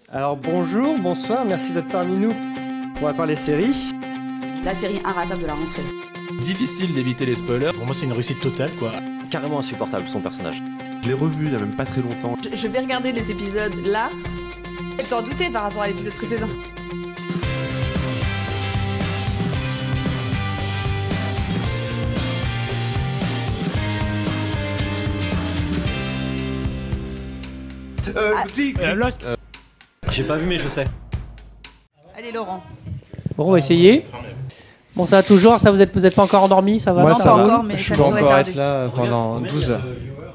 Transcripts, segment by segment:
Alors bonjour, bonsoir, merci d'être parmi nous. On va parler séries. La série inratable de la rentrée. Difficile d'éviter les spoilers. Pour moi, c'est une réussite totale, quoi. Carrément insupportable, son personnage. Je l'ai revu il y a même pas très longtemps. Je vais regarder les épisodes là. Tu t'en doutais par rapport à l'épisode précédent. Lost. J'ai pas vu, mais je sais. Allez Laurent. Bon, on va essayer. Bon, ça va toujours, ça vous êtes pas encore endormi, ça va? Moi, Non, ça pas va. encore, mais Je ça peux devrait encore tarder. être là pendant 12 heures.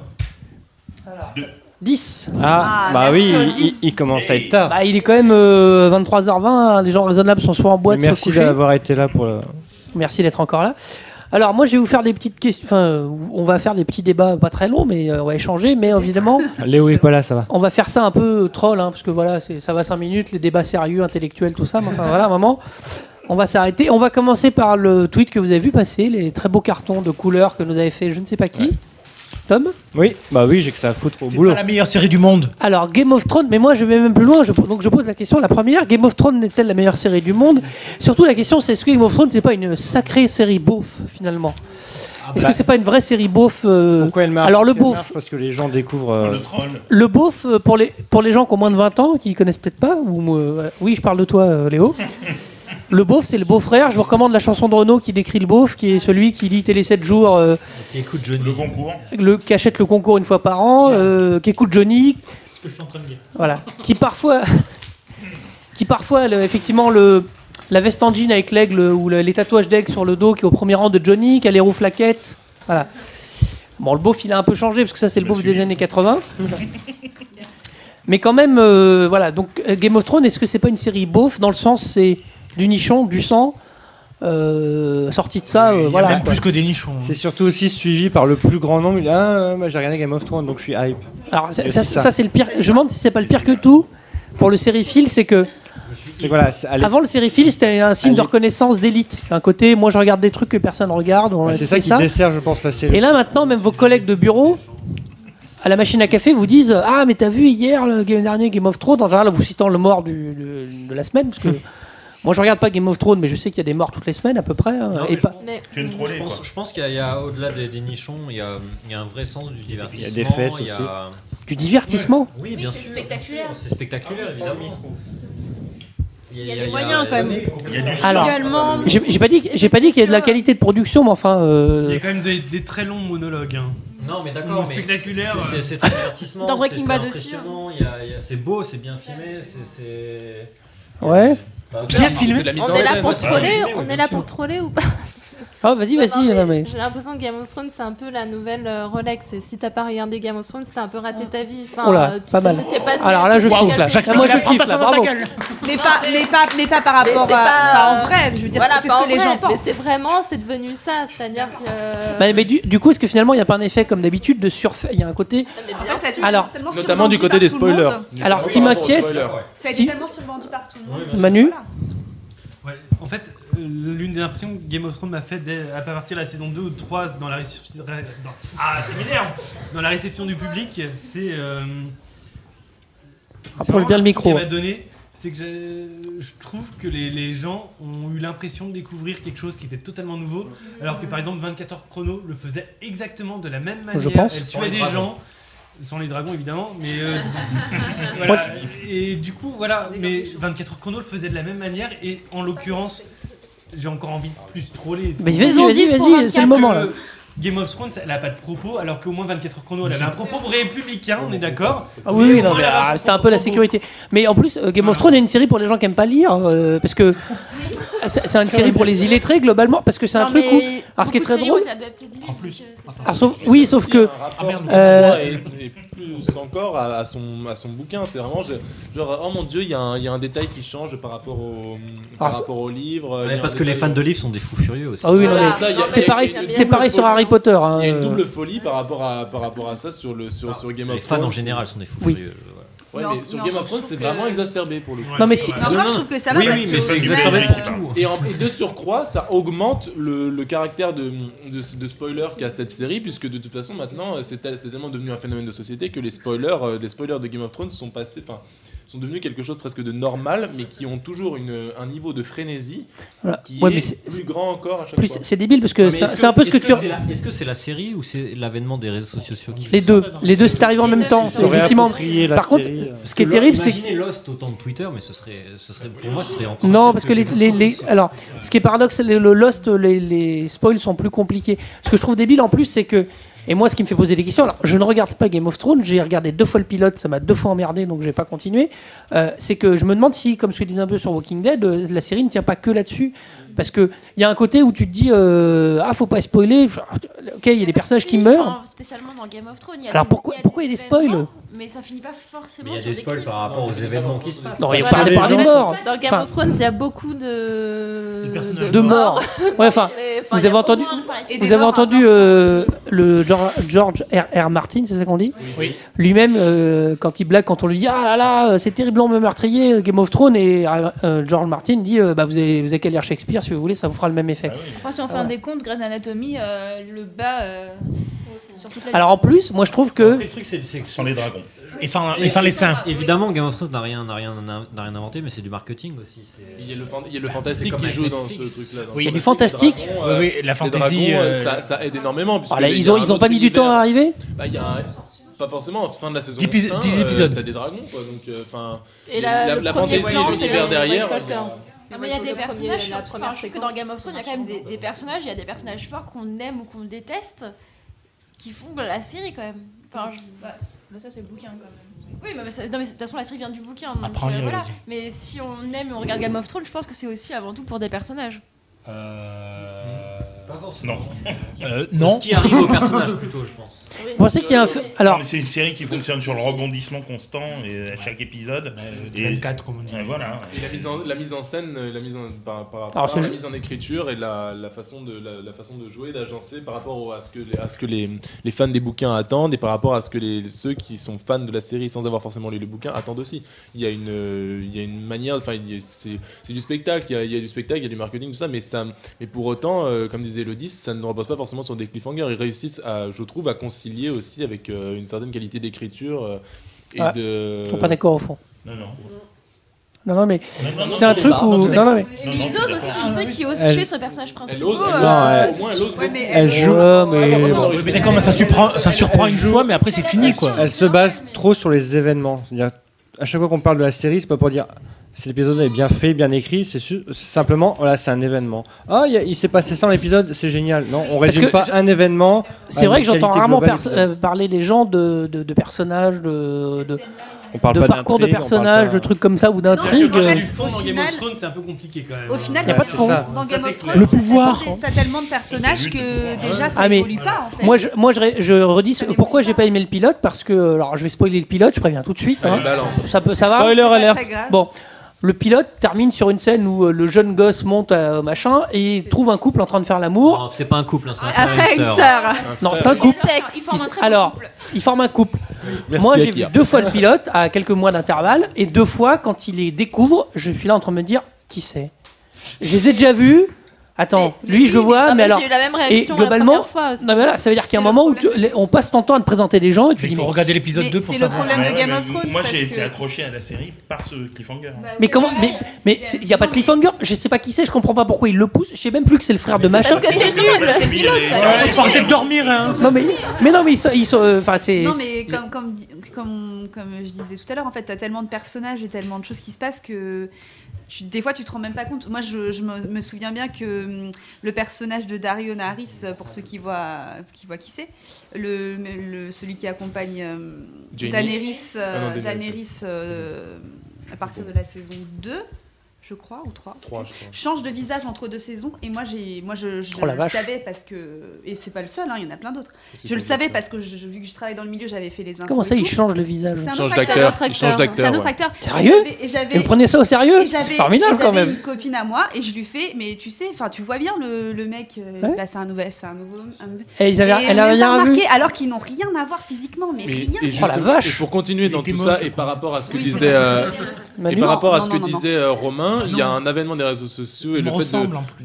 10. Ah, Ah, bah merci oui, au 10. il commence à être tard. Bah, il est quand même 23h20, hein. Les gens raisonnables sont soit en boîte, soit Merci couchés. d'avoir été là pour le... Merci d'être encore là. Alors, moi, je vais vous faire des petites questions. Enfin, on va faire des petits débats pas très longs, mais on va échanger. Mais évidemment, Léo est pas là, ça va. on va faire ça un peu troll, hein, parce que voilà, ça va 5 minutes, les débats sérieux, intellectuels, tout ça. Mais enfin, voilà, maman, on va s'arrêter. On va commencer par le tweet que vous avez vu passer, les très beaux cartons de couleurs que nous avait fait je ne sais pas qui. Tom? Oui, bah oui, j'ai que ça à foutre au C'est boulot. pas la meilleure série du monde. Alors, Game of Thrones, mais moi je vais même plus loin, donc je pose la question, la première, Game of Thrones est-elle la meilleure série du monde? Surtout la question, c'est est-ce que Game of Thrones c'est pas une sacrée série beauf finalement? Est-ce que c'est pas une vraie série beauf Pourquoi elle marche? Alors, le Parce qu'elle beauf. marche Parce que les gens découvrent... Le troll. Le beauf, pour les gens qui ont moins de 20 ans, qui connaissent peut-être pas, ou oui je parle de toi Léo. Le beauf, c'est le beau-frère. Je vous recommande la chanson de Renaud qui décrit le beauf, qui est celui qui lit Télé 7 jours, Qui écoute Johnny. Le concours. qui achète le concours une fois par an, qui écoute Johnny, C'est ce que je suis en train de dire. voilà, qui parfois effectivement la veste en jean avec l'aigle ou les tatouages d'aigle sur le dos qui est au premier rang de Johnny, qui a les roues flaquettes, voilà. Bon, le beauf il a un peu changé parce que ça c'est le beauf des années 80. Mais quand même, voilà. Donc Game of Thrones, est-ce que c'est pas une série beauf dans le sens c'est du nichon, du sang, sorti de ça, Il y a voilà. même plus que des nichons. C'est surtout aussi suivi par le plus grand nombre. Moi j'ai regardé Game of Thrones, donc je suis hype. Alors c'est ça ça. c'est le pire. Je me demande si c'est pas le pire que tout pour le sériephile, c'est que C'est voilà, avant le sériephile, c'était un signe de reconnaissance d'élite. C'est un côté, moi je regarde des trucs que personne regarde. c'est ça qui dessert, je pense, la série. Et là maintenant, même vos collègues de bureau, à la machine à café, vous disent ah mais t'as vu hier le dernier Game of Thrones? En général, vous citant le mort de la semaine, parce que moi je regarde pas Game of Thrones, mais je sais qu'il y a des morts toutes les semaines à peu près. Hein, Non, et mais pas... Tu es une trollée, quoi. Je pense qu'il y a au-delà des nichons, il y a un vrai sens du divertissement. Il y a des fesses il y a- aussi. Du divertissement. Oui, bien c'est sûr. spectaculaire. C'est spectaculaire, évidemment. Il y a des moyens quand même. Il y a du Alors, Visuellement, j'ai pas dit qu'il y a de la qualité de production, mais enfin. Il y a quand même des très longs monologues. Hein. Non, mais d'accord, mais Spectaculaire. c'est très divertissement. Dans Breaking c'est Bad impressionnant, c'est beau, c'est bien filmé, c'est. Ouais. Bien filmé. C'est la mise on en est là scène. pour c'est troller, imaginé, on bien est là sûr. pour troller ou pas? Oh, vas-y. Non, mais- J'ai l'impression que Game of Thrones c'est un peu la nouvelle Rolex. Et si t'as pas regardé Game of Thrones, t'as un peu raté ta vie. Enfin, Oh là, pas mal. t'es passé Alors à là, je côté de kiffe, là. quelque chose. Moi, je kiffe, là. Bravo. Mais pas par rapport c'est à. pas- Pas en vrai, je veux dire, Voilà, c'est pas ce en que les vrai, gens mais pensent. c'est devenu ça, c'est-à-dire que. Mais du coup, est-ce que finalement, il n'y a pas un effet comme d'habitude de surfer? Il y a un côté. Mais En bien fait, ça a été sûr. Alors, tellement Notamment du survendu côté par des tout le monde. spoilers. Alors, ce qui m'inquiète, Ça a Ce été qui- tellement survendu par tout le monde. Manu, Ouais, en fait, l'une des impressions que Game of Thrones m'a fait à partir de la saison 2 ou 3 dans la réception. Tu m'énerves. Dans la réception du public, c'est. Rapproche bien le micro. Ce qu'elle m'a donné, c'est que je trouve que les gens ont eu l'impression de découvrir quelque chose qui était totalement nouveau, alors que par exemple 24 heures chrono le faisait exactement de la même manière. Je pense. Elle Sans tuait les des dragons. gens. Sans les dragons évidemment, mais voilà. Et du coup voilà, mais 24 heures chrono le faisait de la même manière et en l'occurrence j'ai encore envie de plus troller. mais Saison vas-y, 10 pour c'est le 24, moment là. Game of Thrones, elle a pas de propos, alors qu'au moins 24 heures chrono, elle avait un propos républicain, on est d'accord. Ah oui, Mais oui, au non, moins, mais elle avait un c'était un peu la propos. sécurité. Mais en plus, Game of Thrones est une série pour les gens qui aiment pas lire, parce que c'est une série pour les illettrés globalement, parce que c'est un truc où. Alors, ce qui est très drôle. En plus. Alors, sauf que. Et plus encore à son bouquin. C'est vraiment genre, oh mon dieu, il y a un détail qui change par rapport au livre. Ouais, parce que les fans de livres sont des fous furieux aussi. Ah oui, non, Voilà. mais Ça, il y a- c'était pareil, il y a- il y a- c'était pareil sur Harry Potter. Hein. Il y a une double folie par rapport à ça sur Game Les of fans Thrones. en général sont des fous Oui. furieux. Ouais, Non, mais sur non, Game of je Thrones, trouve c'est que- vraiment exacerbé pour le coup. Non, mais ce qui- Mais encore, je trouve que ça va Oui, parce oui, que mais c'est au exacerbé final, pour tout. Et de surcroît, ça augmente le caractère de spoiler qu'a cette série, puisque de toute façon, maintenant, c'est tellement devenu un phénomène de société que les spoilers de Game of Thrones sont sont devenus quelque chose presque de normal, mais qui ont toujours un niveau de frénésie qui Ouais, mais est plus grand encore à chaque fois. C'est débile parce que c'est un peu ce que tu. Est-ce que c'est la série ou c'est l'avènement des réseaux sociaux qui fait Les deux, c'est arrivé en même temps. Effectivement. Par contre, ce qui est terrible, c'est imaginez Lost autant de Twitter, mais ce serait pour moi ce serait encore. Non, parce que alors, ce qui est paradoxe, le Lost, les spoils sont plus compliqués. Ce que je trouve débile en plus, c'est que, et moi, ce qui me fait poser des questions, alors je ne regarde pas Game of Thrones, j'ai regardé 2 fois le pilote, ça m'a 2 fois emmerdé, donc je vais pas continuer. C'est que je me demande si, comme ce que je disais un peu sur Walking Dead, la série ne tient pas que là-dessus. Parce qu'il y a un côté où tu te dis, faut pas spoiler. Ok, il y a des personnages qui meurent. Spécialement dans Game of Thrones. Alors pourquoi il y a des spoils? Mais ça finit pas forcément il y a sur des spoils par rapport aux événements qui se passent. Non, il y a pas des morts. Dans Game of Thrones, il y a beaucoup de morts. Ouais, enfin, vous avez entendu le George R.R. Martin, c'est ça qu'on dit? Oui. Lui-même, quand il blague, quand on lui dit ah là là, c'est terriblement meurtrier Game of Thrones, et George Martin dit vous avez qu'à lire Shakespeare si vous voulez, ça vous fera le même effet. Ah oui. Enfin, si on fait un décompte, Grey's Anatomy le bat sur toute la. Alors en plus, moi je trouve que le truc c'est sans les dragons et sans les seins. Évidemment, Game of Thrones n'a rien inventé, mais c'est du marketing aussi. Il y a le fantastique qui joue dans ce truc-là. Oui, il y a du fantastique. Oui, la fantasy, ça aide énormément. Ils ont pas mis du temps à arriver. Il y a pas forcément, fin de la saison 10 épisodes. T'as des dragons, quoi. Donc, et la fantaisie et l'univers derrière. Mais il y a des personnages, je trouve que dans Game of Thrones, il y a quand même des personnages, il y a des personnages forts qu'on aime ou qu'on déteste, qui font la série quand même. Enfin, ça c'est le bouquin quand même. Oui, mais de toute façon la série vient du bouquin. Donc, voilà. Mais si on aime et on regarde Game of Thrones, je pense que c'est aussi avant tout pour des personnages. Pas forcément. Non. Ce qui arrive au personnage plutôt, je pense. Vous pensez qu'il y a un alors c'est une série qui fonctionne sur le rebondissement constant et à chaque épisode. 24 comme on dit. Voilà. Et la mise en scène, par rapport à la mise en écriture et la façon de jouer, d'agencer par rapport à ce que les fans des bouquins attendent et par rapport à ce que ceux qui sont fans de la série sans avoir forcément lu le bouquin attendent aussi. Il y a une manière, enfin c'est du spectacle, il y a du spectacle, il y a du marketing, tout ça, mais pour autant, comme disait Elodie, ça ne repose pas forcément sur des cliffhangers. Ils réussissent je trouve, à concilier aussi avec une certaine qualité d'écriture et ils sont pas d'accord au fond. Non, mais c'est un truc où. Ils osent aussi, c'est ceux qui osent tuer ce personnage principal. Elle joue. Mais d'accord, mais ça surprend une fois, mais après c'est fini quoi. Elle se base trop sur les événements. C'est-à-dire, à chaque fois qu'on parle de la série, c'est pas pour dire cet épisode est bien fait, bien écrit, c'est simplement, voilà, c'est un événement. Ah, il s'est passé ça dans l'épisode, c'est génial. Non, on résume pas un événement. C'est vrai que j'entends rarement parler les gens de personnages, on parle de pas parcours de personnages, de trucs comme ça ou d'intrigues. Du fond dans Game of Thrones, c'est un peu compliqué quand même. Au final, il n'y a pas de fond. Dans Game of Thrones, le pouvoir. T'as tellement de personnages que déjà ça évolue pas en fait. Moi je redis pourquoi j'ai pas aimé le pilote, parce que alors je vais spoiler le pilote, je préviens tout de suite. Ça va. Spoiler alert. Bon. Le pilote termine sur une scène où le jeune gosse monte au machin et trouve un couple en train de faire l'amour. Non, c'est pas un couple, c'est un frère et une sœur. Non, c'est un couple. Ils forment un couple. Moi, j'ai vu 2 fois le pilote à quelques mois d'intervalle, et 2 fois, quand il les découvre, je suis là en train de me dire qui c'est. Je les ai déjà vus. Attends, lui je le vois, mais alors. J'ai eu la même réaction et globalement, la première fois aussi. Non, mais là, ça veut dire qu'il y a un moment où on passe ton temps à te présenter des gens et tu dis. Il faut regarder l'épisode 2 pour savoir. C'est le problème de Game of Thrones. Moi j'ai été accroché à la série par ce cliffhanger. Mais comment? Mais il y a pas de cliffhanger. Je sais pas qui c'est. Je comprends pas pourquoi il le pousse. Je sais même plus que c'est le frère de machin. Parce que t'es nul. C'est le pilote. Tu vas arrêter de dormir, hein. Non mais ils sont. Enfin c'est. Non mais comme je disais tout à l'heure, en fait, t'as tellement de personnages et tellement de choses qui se passent que. Des fois, tu te rends même pas compte. Moi, je me souviens bien que le personnage de Daario Naharis, pour ceux qui voient qui c'est, celui qui accompagne Daenerys à partir de la saison 2, je crois, ou 3, change de visage entre 2 saisons. Et moi, je le savais parce que... Et c'est pas le seul, il y en a plein d'autres. Je le savais parce que vu que je travaille dans le milieu, j'avais fait les infos. Comment ça, il change le visage? C'est un autre acteur. Sérieux? Et vous prenez ça au sérieux? C'est formidable quand même. J'avais une copine à moi et je lui fais, mais tu sais, tu vois bien le mec, c'est un nouveau... Et elle a rien vu. Alors qu'ils n'ont rien à voir physiquement, mais rien. Oh la vache! Et pour continuer dans tout ça, et par rapport à ce que disait... Manu. Et par rapport à Non, ce non, que non, disait Romain, il y a un avènement des réseaux sociaux et Il le me fait ressemble, en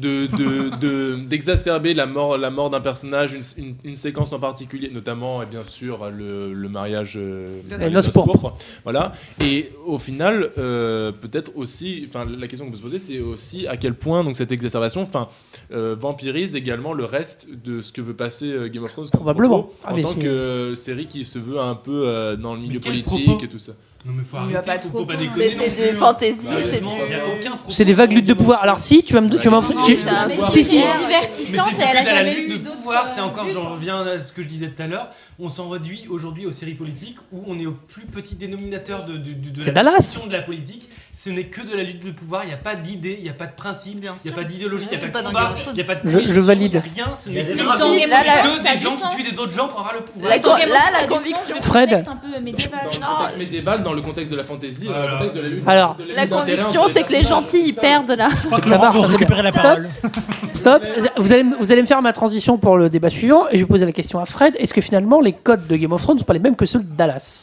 d'exacerber la mort d'un personnage, une séquence en particulier, notamment et bien sûr le mariage Les noces pourpres. Voilà. Et au final, peut-être aussi, enfin la question qu'on peut se poser, c'est aussi à quel point donc cette exacerbation, vampirise également le reste de ce que veut passer Game of Thrones comme Probablement. propos, Ah, en mais tant c'est- que série qui se veut un peu dans le milieu quel politique propos et tout ça. Non mais faut Il y a arrêter, pas de faut pas propos. déconner. Mais non c'est plus, du hein. fantasy, Bah, c'est honnêtement, du- il y a aucun propos C'est des vagues luttes de pouvoir. Alors si, tu vas me... Non, tu non, tu- c'est un truc Si, si. divertissante Mais c'est et elle a que dans la jamais lutte eu de d'autres pouvoir, c'est encore, buts. j'en reviens à ce que je disais tout à l'heure, on s'en réduit aujourd'hui aux séries politiques où on est au plus petit dénominateur de C'est la Dallas. discussion de la politique. Ce n'est que de la lutte de pouvoir, il n'y a pas d'idée, il n'y a pas de principe, il n'y a pas d'idéologie, il n'y a pas de dans combat, Game of Thrones. il n'y a pas de Je coalition, valide. il n'y a rien, ce n'est Il y a que des Mais dans Game of Là, là, Thrones, ça a des du gens sens. qui tuent d'autres gens pour avoir le pouvoir. La Dans Game of là, Thrones, la ça a du conviction. sens, le Fred. contexte un peu médiéval. Dans le contexte médiéval, dans le contexte de la fantasy, dans le contexte de la lutte. Alors, de La lutte d'intérêt conviction, entre c'est que les gentils, ils perdent là. Je crois que Ça Laurent marche, veut ça, c'est récupérer la bien. parole. Stop. Vous allez me faire ma transition pour le débat suivant et je vais poser la question à Fred. Est-ce que finalement les codes de Game of Thrones ne sont pas les mêmes que ceux de Dallas?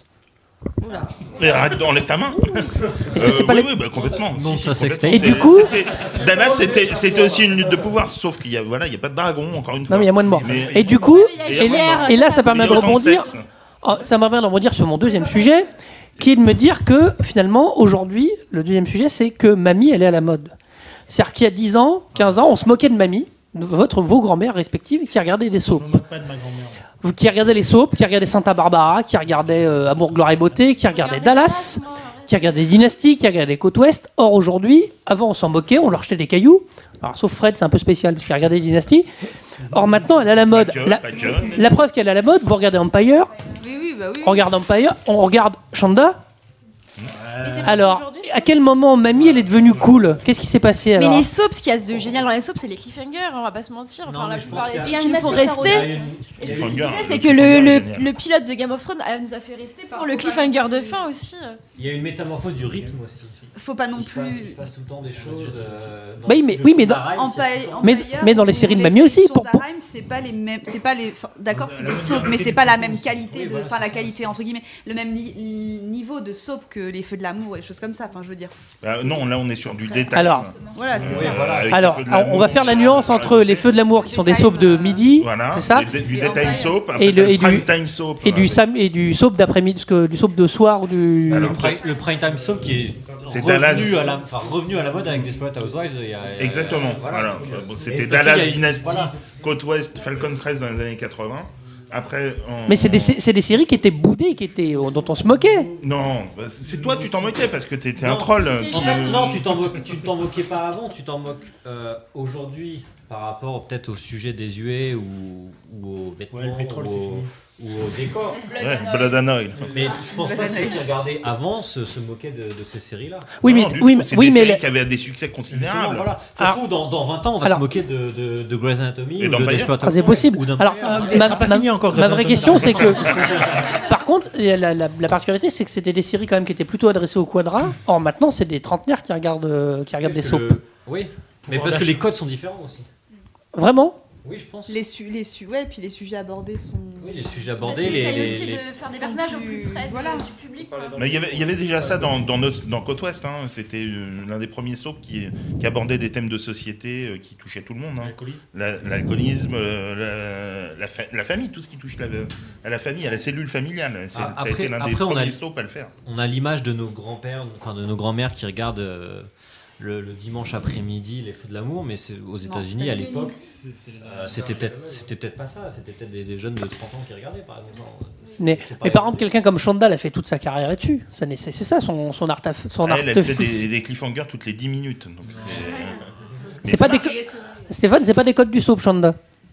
Mais arrête, enlève ta main. Est-ce que c'est pas oui, les... oui, bah, complètement. Non, Si, ça si, sextape. complètement. Et du coup- Dallas, c'était aussi une lutte de pouvoir, sauf qu'il y a, voilà, il y a pas de dragon, encore une fois. Non mais il y a moins de morts. Mais- Et du coup, Il y a Claire, et là ça permet Il y de a autant rebondir. sexe. Oh, ça me permet de rebondir sur mon deuxième sujet, qui est de me dire que finalement aujourd'hui, le deuxième sujet, c'est que mamie, elle est à la mode. C'est-à-dire qu'il y a 10 ans, 15 ans, on se moquait de mamie, vos grand-mères respectives, qui regardaient des soaps. Je me moque pas de ma grand-mère. Qui regardaient les soaps, qui regardaient Santa Barbara, qui regardaient Amour, Gloire et Beauté, qui regardaient Dallas, qui regardaient Dynasty, qui regardaient Côte Ouest. Or aujourd'hui, avant on s'en moquait, on leur jetait des cailloux. Alors sauf Fred, c'est un peu spécial parce qu'il regardait Dynasty. Or maintenant, elle est à la mode. Pas que. La preuve qu'elle est à la mode, vous regardez Empire, Oui, bah oui. on regarde Empire, on regarde Shonda. Mais c'est Alors, aujourd'hui, à quel moment mamie elle est devenue cool? Qu'est-ce qui s'est passé alors? Mais les soaps, ce qu'il y a de génial dans les soaps, c'est les cliffhangers, on va pas se mentir. Non, Enfin, la mais je plupart pense des qu'il y a- trucs qu'il faut rester. Il y a Et ce que tu Cliffhanger, disais, c'est le que cliffhanger est le génial. le pilote de Game of Thrones nous a fait rester pour le cliffhanger de fin aussi. Il y a une métamorphose du rythme aussi. Faut pas non Il se plus. passe tout le temps des choses. Bah oui, mais- oui, mais dans- mais dans les séries de mamie aussi, pour- c'est pas les mêmes, c'est pas les, enfin, d'accord, c'est des soaps, mais c'est pas la même qualité, enfin la qualité entre guillemets, le même niveau de soap que les Feux de l'amour et des choses comme ça. Enfin, je veux dire. Non, là on est sur du détail. Alors, Voilà, c'est Oui, ça. voilà, avec alors les feux de on l'amour, va faire la nuance entre les Feux de l'amour qui sont des soaps de midi, Voilà, c'est ça, du Et daytime Empire. soap, Et le- et du- prime time soap. et du soap d'après-midi, du soap de soir ou du. Alors, Le prime time soap qui est C'est Dallas. revenu à la mode avec Desperate Housewives. Exactement. Voilà. Bon, c'était Et parce Dallas qu'il y a- Dynasty, voilà. Côte Ouest, Falcon Crest dans les années 80. Après, Mais c'est des séries qui étaient boudées, dont on se moquait. Non, bah, c'est toi, tu t'en moquais parce que t'étais un Non, troll. En fait, non, tu t'en moquais pas avant, tu t'en moques aujourd'hui par rapport peut-être au sujet désuet ou aux vêtements Ouais, le pétrole, c'est fini. ou au décor. Ouais, Blood and Oil. Mais je pense pas que ceux qui regardaient avant se moquaient de ces séries-là. Oui, Non, mais du oui, tout, c'est oui, des mais séries qui avaient des succès Justement, considérables. voilà. Ça se trouve, dans 20 ans, on va se moquer de Grey's Anatomy Et ou de d'Empire. Desperate c'est Housewives possible. ou d'Empire. Alors, Elle sera pas finie encore, ma Grey's vraie Anatomy. question, c'est que. Par contre, la particularité, c'est que c'était des séries quand même qui étaient plutôt adressées au quadra. Or, maintenant, c'est des trentenaires qui regardent des soaps. Oui, mais parce que les codes sont différents aussi. Vraiment? Oui, je pense. Ouais, puis les sujets abordés sont. Oui, les sujets abordés, Ils les. essayent aussi les- de faire des personnages au plus près Voilà. du public. quoi. Mais il y avait déjà ça dans Côte Ouest. Hein. C'était l'un des premiers soaps qui abordait des thèmes de société qui touchaient tout le monde. Hein. L'alcoolisme, la famille, tout ce qui touche à la famille, à la cellule familiale. Ça a été l'un des premiers soaps à le faire. On a l'image de nos grands-pères, enfin de nos grands-mères qui regardent le dimanche après-midi les Feux de l'amour, mais aux États-Unis à l'époque, c'était peut-être pas ça, c'était peut-être des jeunes de 30 ans qui regardaient par exemple. Mais par exemple, quelqu'un comme Shonda, elle a fait toute sa carrière là-dessus. C'est ça son Elle fait des cliffhangers toutes les 10 minutes. Donc c'est pas des Stéphane, c'est pas des codes du soap, Shonda.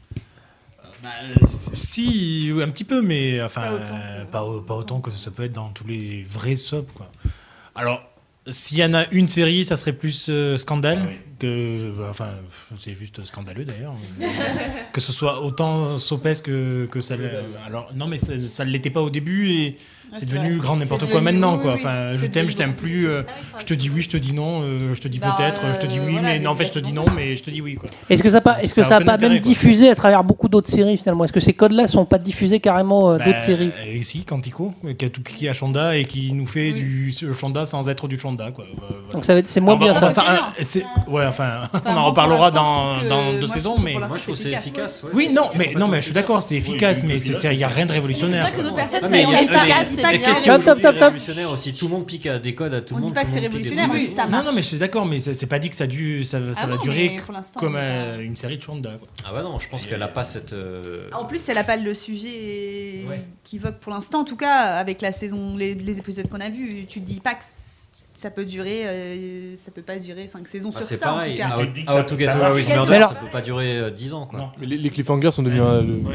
Si, un petit peu, mais enfin, Pas autant. pas autant que ça peut être dans tous les vrais soaps, quoi. Alors, s'il y en a une série, ça serait plus Scandale, Enfin, c'est juste scandaleux d'ailleurs. Que ce soit autant sopesque que ça. Alors, non, mais ça ne l'était pas au début et c'est devenu grand n'importe quoi maintenant. Quoi. Enfin, je t'aime plus. Je te dis oui, je te dis non. Je te dis peut-être, je te dis oui, mais non, en fait, je te dis non, mais je te dis oui. Quoi. Est-ce que ça n'a pas même diffusé à travers beaucoup d'autres séries finalement? Est-ce que ces codes-là ne sont pas diffusés carrément d'autres séries? Si, Quantico, qui a tout piqué à Shonda et qui nous fait du Shonda sans être du Shonda. Quoi. Donc c'est moins bien ça. Ouais, enfin, on en reparlera dans 2 saisons, mais moi je trouve que c'est efficace. Oui, non, mais je suis d'accord, c'est efficace, mais il n'y a rien de révolutionnaire. C'est vrai que d'autres personnes, c'est efficace. Qu'est-ce qui est révolutionnaire aussi? Tout le monde pique à des codes à tout le monde. On dit pas que c'est révolutionnaire, mais ça marche. Non, mais je suis d'accord, mais c'est pas dit que ça va durer comme une série de Shonda. Ah bah non, je pense qu'elle a pas cette. En plus, elle a pas le sujet qui vogue pour l'instant, en tout cas avec la saison, les épisodes qu'on a vus. Tu te dis pas que ça peut durer, ça peut pas durer 5 saisons sur c'est ça pareil. en tout cas. How to Get Away with Murder, ça peut pas durer 10 ans quoi. Non. Mais les cliffhangers sont devenus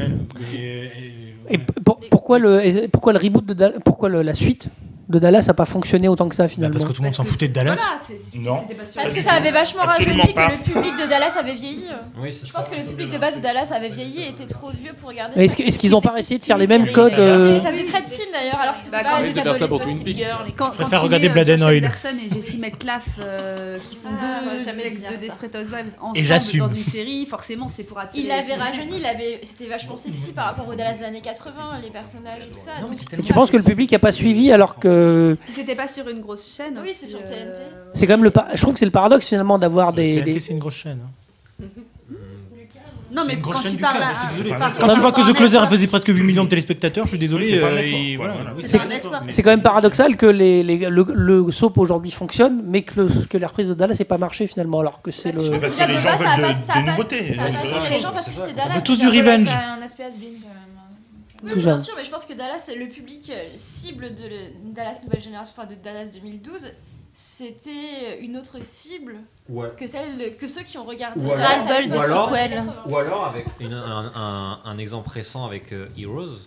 Et pourquoi le reboot pourquoi la suite de Dallas n'a pas fonctionné autant que ça finalement? Parce que tout le monde s'en foutait de Dallas. Non. Parce que ça avait vachement Absolument rajeuni, pas. que le public de Dallas avait vieilli. Oui, Je pense que le public de base de Dallas avait vieilli et était trop vieux pour regarder. Mais est-ce qu'ils n'ont pas essayé de faire les mêmes codes Ça faisait très teen d'ailleurs, alors que c'était pas de faire ça pour Twin Peaks. Je préfère regarder Blood and Oil. Anderson et Jesse Metcalf qui sont deux ex de Desperate Housewives Et j'assume. ensemble dans une série, forcément c'est pour attirer. Il avait rajeuni, c'était vachement sexy par rapport au Dallas des années 80, les personnages et tout ça. Et tu penses que le public n'a pas suivi alors que C'était pas sur une grosse chaîne. Oui, aussi, c'est sur TNT. c'est quand même je trouve que c'est le paradoxe finalement d'avoir TNT, c'est une grosse chaîne. Non, mais une grosse quand chaîne tu du parles câble, à. je suis désolé. par Quand tu vois que The Closer faisait presque 8 millions de téléspectateurs, je suis désolé. c'est quand même paradoxal que le soap aujourd'hui fonctionne, mais que les reprises de Dallas n'aient pas marché finalement, alors que c'est le. Parce que les gens veulent des nouveautés. Les gens parce que c'était Dallas. On veut tous du revenge. C'est un aspect has-been quand même. Oui, bien sûr, mais je pense que Dallas, le public cible de Dallas Nouvelle Génération, enfin de Dallas 2012, c'était une autre cible que ceux qui ont regardé Dallas. Ou alors avec un exemple récent avec Heroes.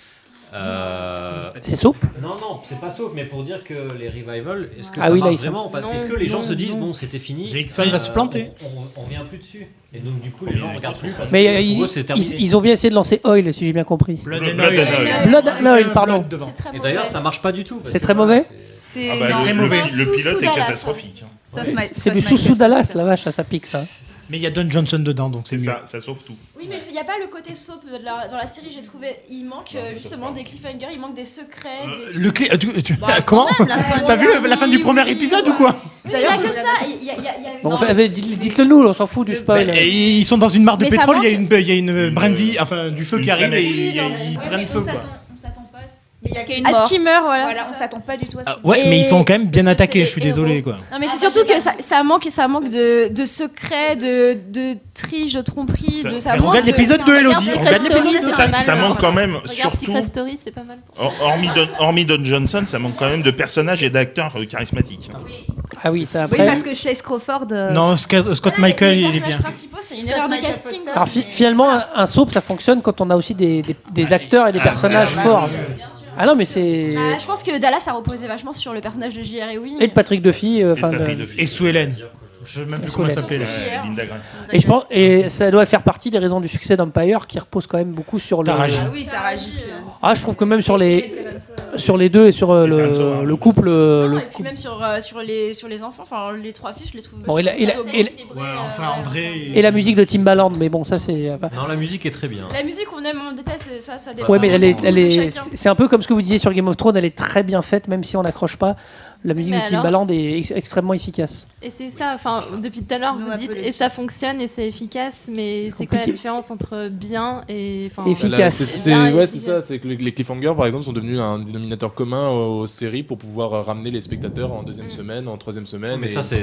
C'est Soap? Non, c'est pas Soap, mais pour dire que les revivals, est-ce que ça marche vraiment? Est-ce que les gens se disent bon, c'était fini, X-Files va se planter, on revient plus dessus, et donc du coup les gens regardent plus parce mais que ils ont bien essayé de lancer Oil, si j'ai bien compris. Blood and Blood and Oil, pardon. Et d'ailleurs ça marche pas du tout. C'est très mauvais. C'est très mauvais. Le pilote est catastrophique. C'est du sous Dallas, la vache, ça pique ça. Mais il y a Don Johnson dedans, donc c'est mieux. Ça sauve tout. Oui, mais il n'y a pas le côté soap dans la série, j'ai trouvé. Il manque justement des cliffhangers, il manque des secrets. Comment? T'as vu la fin du premier épisode ou quoi? Il n'y a que ça. Dites-le nous, on s'en fout du spoil. Ils sont dans une mare de pétrole, il y a une brandy, enfin du feu qui arrive et ils prennent feu quoi. Mais il y a qu'une mort. À ce qui meurt, voilà. On s'attend pas du tout à ça. Ouais, mais ils sont quand même bien attaqués, je suis désolé quoi. Non, mais c'est surtout que ça manque de secrets, de triches, de tromperies, Regarde l'épisode 2, Elodie. Ça manque quand même, surtout. Secret Story, c'est pas mal. Hormis Don Johnson, ça manque quand même de personnages et d'acteurs charismatiques. Ah oui, ça. Oui, parce que Chase Crawford. Non, Scott Michael, il est bien. Les personnages principaux, c'est une erreur de casting. Alors finalement, un soap, ça fonctionne quand on a aussi des acteurs et des personnages forts. Ah non, mais c'est. Je pense que Dallas a reposé vachement sur le personnage de J.R. Ewing. Et de Patrick Duffy. Et Sue Ellen. Je sais même plus comment elle s'appelait. Linda Grant. Et je pense, et ça doit faire partie des raisons du succès d'Empire, qui repose quand même beaucoup sur le. Taraji. Ah oui, Taraji. Je trouve que même sur les deux et sur le couple. Et puis même sur les enfants, enfin les 3 fils, je les trouve. Bon, enfin André. Et la musique de Timbaland, mais bon, ça c'est. Non, la musique est très bien. La musique, on aime, on déteste, ça dépend. Ouais, mais c'est un peu comme ce que vous disiez sur Game of Thrones, elle est très bien faite, même si on n'accroche pas. La musique de Timbaland est extrêmement efficace. Et c'est ça, enfin, depuis tout à l'heure, vous dites, et ça fonctionne et c'est efficace, mais c'est quoi la différence entre bien et efficace? C'est ça, c'est que les cliffhangers, par exemple, sont devenus un dénominateur commun aux séries pour pouvoir ramener les spectateurs en deuxième semaine, en troisième semaine. Mais ça, c'est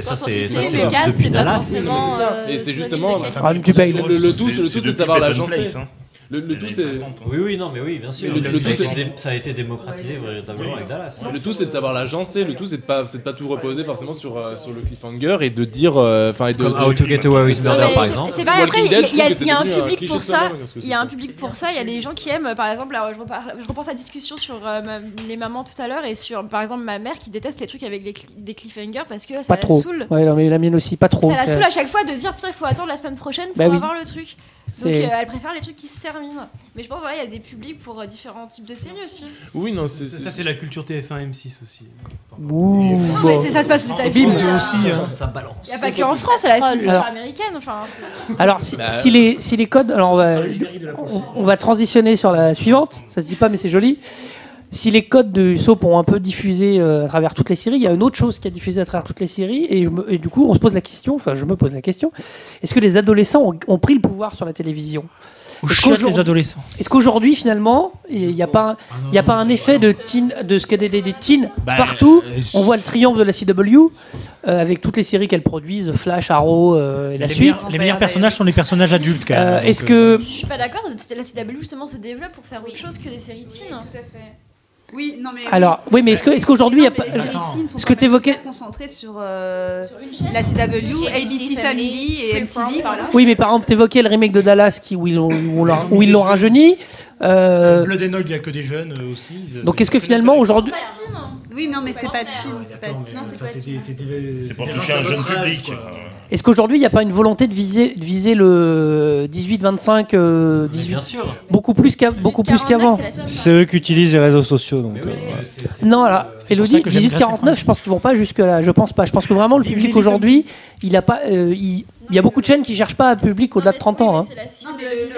depuis Dallas. Et c'est justement tu payes. Le tout, c'est de savoir l'agencer. Le tout, c'est. Oui, non, mais oui, bien sûr. Ça a été démocratisé véritablement avec Dallas. Le tout, c'est de savoir l'agencer. Le tout, c'est de pas tout reposer forcément sur le cliffhanger et de dire. Comme How to Get Away with Murder, par exemple. C'est pareil. Après, il y a un public pour ça. Il y a un public pour ça. Il y a des gens qui aiment, par exemple, je repense à la discussion sur les mamans tout à l'heure et sur, par exemple, ma mère qui déteste les trucs avec des cliffhangers parce que ça la saoule. Ouais, non, mais la mienne aussi, pas trop. Ça la saoule à chaque fois de dire putain, il faut attendre la semaine prochaine pour avoir le truc. Donc elle préfère les trucs qui se terminent. Mais je pense qu'il y a des publics pour différents types de séries aussi. Oui, non, ça c'est la culture TF1 M6 aussi. Ouh, mais ça se passe aux États-Unis. aussi, ça balance. Il n'y a pas qu'en France, c'est la culture américaine. Alors si les codes, alors on va transitionner sur la suivante. Ça se dit pas, mais c'est joli. Si les codes de soap ont un peu diffusé à travers toutes les séries, il y a une autre chose qui a diffusé à travers toutes les séries, et du coup, je me pose la question, est-ce que les adolescents ont pris le pouvoir sur la télévision ? Les adolescents. Est-ce qu'aujourd'hui, finalement, il n'y a pas un effet de ce qu'est des teens partout ? On voit le triomphe de la CW avec toutes les séries qu'elle produisent, Flash, Arrow et la suite. Les meilleurs personnages sont les personnages adultes, quand même. Est-ce que... Je suis pas d'accord, la CW justement se développe pour faire autre chose que des séries teens. Tout à fait. Oui, non mais. Alors, oui, mais est-ce qu'aujourd'hui il y a pas. Est-ce que tu évoquais. Concentré sur la CW, ABC Family et MTV, voilà. Oui, mais par exemple, tu évoquais le remake de Dallas où ils l'ont rajeuni. Blood and Oil, il n'y a que des jeunes aussi. Donc, est-ce que finalement aujourd'hui. Oui, non, mais c'est pas teen. C'est pour toucher un jeune public. Est-ce qu'aujourd'hui, il n'y a pas une volonté de viser le 18-25 Bien sûr. beaucoup plus qu'avant. C'est eux qui utilisent les réseaux sociaux. Donc, non, alors, Elodie, 18-49, je pense qu'ils vont pas jusque-là. Je pense pas. Je pense que vraiment, le public aujourd'hui, il y a beaucoup de chaînes qui cherchent pas un public au-delà de 30 ans. Hein. C'est la cible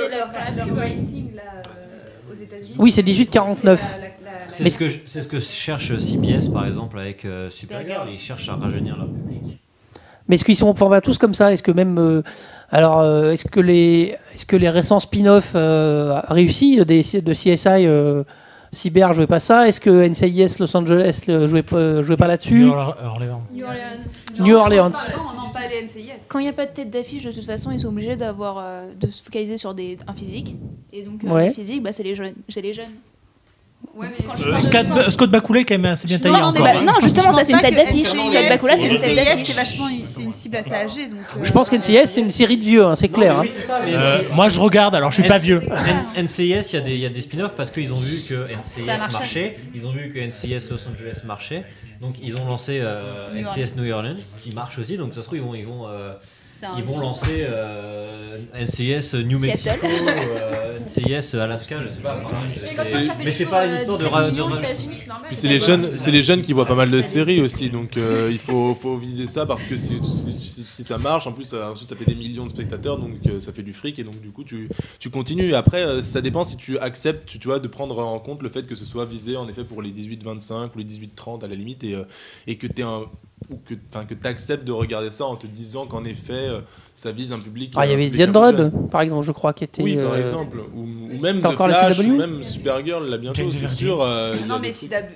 le rating aux États-Unis. Oui, c'est 18-49. C'est ce que cherche CBS, par exemple, avec Supergirl. Ils cherchent à rajeunir leur public. Mais est-ce qu'ils sont formés tous comme ça ? Est-ce que même est-ce que les récents spin-offs réussis de CSI Cyber jouaient pas ça ? Est-ce que NCIS Los Angeles jouait pas là-dessus ? New Orleans. Non, pas les NCIS. Quand il n'y a pas de tête d'affiche, de toute façon, ils sont obligés de se focaliser sur un physique. Et donc, le physique, c'est les jeunes. Ouais, mais Scott Bakula est quand même assez bien taillé encore. Non, justement, ça c'est une tête d'affiche. Scott Bakula, c'est une tête d'affiche. C'est une cible assez âgée. Donc, je pense qu'NCIS c'est une série de vieux, hein, c'est clair. Oui, c'est ça, mais moi je regarde, alors je suis pas vieux. NCIS, il y a des spin-offs parce qu'ils ont vu que NCIS marchait. Ils ont vu que NCIS Los Angeles marchait. Donc ils ont lancé NCIS New Orleans qui marche aussi. Donc ça se trouve ils vont lancer NCIS New Mexico, NCIS Alaska, je sais pas. Mais c'est pas une histoire de Puis c'est les jeunes qui voient pas mal de séries aussi, donc il faut viser ça parce que si ça marche, en plus ensuite ça fait des millions de spectateurs, donc ça fait du fric et donc du coup tu continues. Après ça dépend si tu acceptes, tu vois, de prendre en compte le fait que ce soit visé en effet pour les 18-25 ou les 18-30 à la limite et que tu acceptes de regarder ça en te disant qu'en effet ça vise un public. Il y avait The Android par exemple, je crois, qui était. Oui, par exemple. Ou même The encore Flash, ou même Supergirl, là bientôt, c'est sûr. Non, mais Supergirl,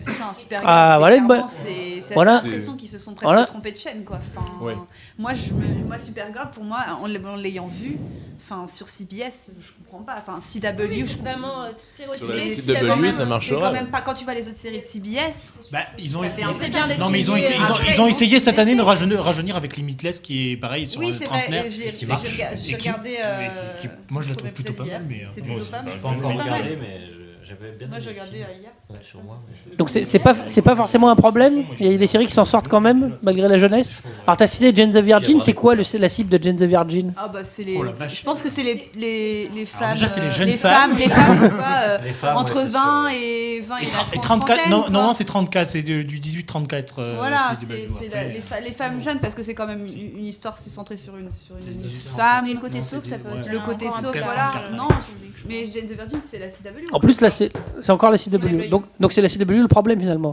c'est l'impression qu'ils se sont presque trompés de chaîne, quoi. Moi, Supergirl, pour moi, en l'ayant vu, sur CBS, je comprends pas. CW, c'est totalement stéréotypé. Sur la CW, ça marchera. Quand même pas quand tu vois les autres séries de CBS. Ils ont essayé cette année de rajeunir avec Limitless, qui est pareil sur le trentenaire. J'ai regardé. Moi, je la trouve plutôt pas mal. C'est plutôt pas mal. Je n'ai pas encore regardé, mais j'avais bien. Moi, j'ai regardé hier. Sur moi. Donc c'est pas forcément un problème. Il y a des séries qui s'en sortent quand même malgré la jeunesse. Alors t'as cité Jane the Virgin. C'est quoi la cible de Jane the Virgin ? Ah bah c'est je pense que c'est les femmes. Déjà c'est les jeunes femmes. Les femmes entre 20 et 34. Non, c'est 34. C'est du 18-34. Voilà, c'est les femmes jeunes parce que c'est quand même une histoire, c'est centré sur une femme. Et le côté soap, ça peut être. Le côté soap, voilà. Non, mais Jane the Virgin, c'est la CW. En plus là c'est encore la CW. Donc c'est la CW le problème finalement.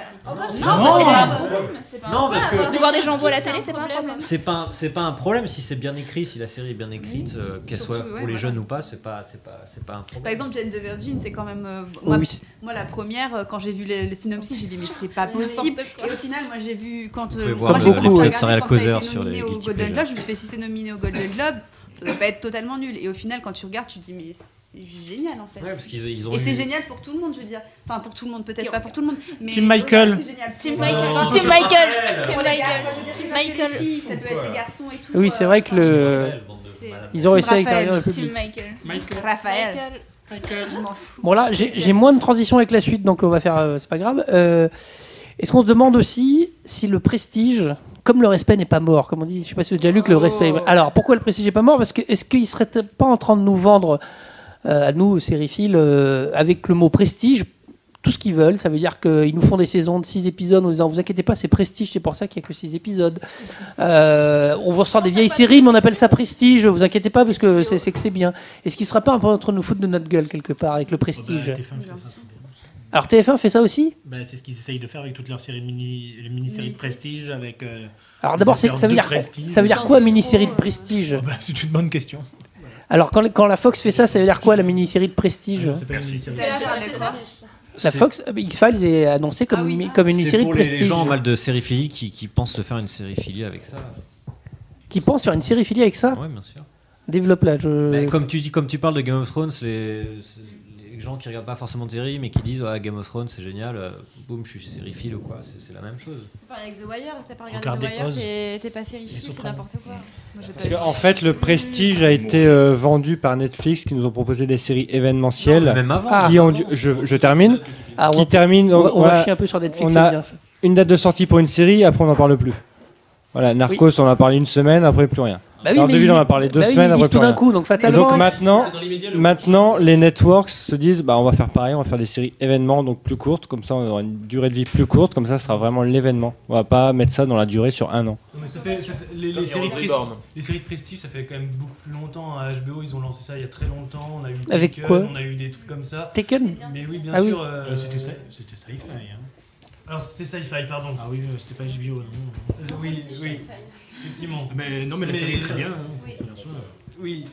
Non, parce que de voir des gens jouer à la télé, c'est pas un problème. C'est pas un problème si c'est bien écrit, si la série est bien écrite, qu'elle soit pour les jeunes ou pas, c'est pas un problème. Par exemple, Jane the Virgin, c'est quand même moi la première, quand j'ai vu le synopsis, j'ai dit mais c'est pas possible. Et au final, moi j'ai vu quand vous pouvez voir l'épisode Serial Causeur sur les Golden Globe, je me suis fait si c'est nominé au Golden Globe, ça doit pas être totalement nul. Et au final, quand tu regardes, tu te dis mais génial en fait. Ouais, parce qu'ils ont et c'est génial pour tout le monde, je veux dire. Enfin, pour tout le monde, peut-être pas pour tout le monde. Mais Team Michael. C'est génial. Team Michael. Team Michael. Pour les gars, je veux dire, c'est pas que les filles, ça peut être les garçons et tout. Oui, c'est vrai que ils ont réussi à extérieur le public. Team Michael. Raphaël. Je m'en fous. Bon là, j'ai moins de transition avec la suite, donc on va faire, c'est pas grave. Est-ce qu'on se demande aussi si le prestige, comme le respect n'est pas mort, comme on dit, je sais pas si vous avez déjà lu que le respect. Alors pourquoi le prestige n'est pas mort ? Parce que est-ce qu'ils seraient pas en train de nous vendre à nous sériphiles avec le mot prestige tout ce qu'ils veulent ? Ça veut dire qu'ils nous font des saisons de 6 épisodes en disant vous inquiétez pas, c'est prestige, c'est pour ça qu'il y a que 6 épisodes. On vous ressort des vieilles séries, mais on appelle ça prestige. Vous inquiétez pas parce que c'est bien. Est-ce qu'ils seraient pas un peu en train de nous foutre de notre gueule quelque part avec le prestige ? Alors TF1 fait ça aussi ? C'est ce qu'ils essayent de faire avec toutes leurs séries les mini-séries de prestige avec. Alors d'abord, ça veut dire quoi mini-série de prestige ? C'est une bonne question. Alors quand la Fox fait ça, ça veut dire quoi la mini-série de prestige ? C'est pas une mini-série. La Fox, X-Files est annoncée comme une série de prestige. C'est pour les gens mal de sériphilie qui pensent se faire une sériphilie avec ça. Qui pensent faire une sériphilie avec ça ? Oui, bien sûr. Développe là. Comme tu parles de Game of Thrones, les gens qui regardent pas forcément de séries mais qui disent Game of Thrones c'est génial, boum, je suis sériphile ou quoi, c'est la même chose. C'est pareil avec The Wire, si t'as pas regardé The Wire, t'es pas sériphile, c'est n'importe quoi. Parce qu'en fait, le prestige a été vendu par Netflix, qui nous ont proposé des séries événementielles. Même avant. Je termine. On va chier un peu sur Netflix. On a une date de sortie pour une série, après on n'en parle plus. Voilà, Narcos, on en a parlé une semaine, après plus rien. Daredevil, on en a parlé 2 semaines, après plus rien. Coup, donc fatalement. Donc maintenant, les networks se disent, on va faire pareil, on va faire des séries événements, donc plus courtes, comme ça on aura une durée de vie plus courte, comme ça ce sera vraiment l'événement. On va pas mettre ça dans la durée sur 1 an. Mais les séries de prestige, ça fait quand même beaucoup plus longtemps. À HBO, ils ont lancé ça il y a très longtemps. On a eu avec Taken, quoi ? On a eu des trucs comme ça. Taken ? Mais oui, bien sûr. C'était Sci-Fi. Alors c'était Sci-Fi, pardon. Ah oui, c'était pas HBO. Non. Oui. Effectivement. Mais la série est très bien. Bien sûr. Oui,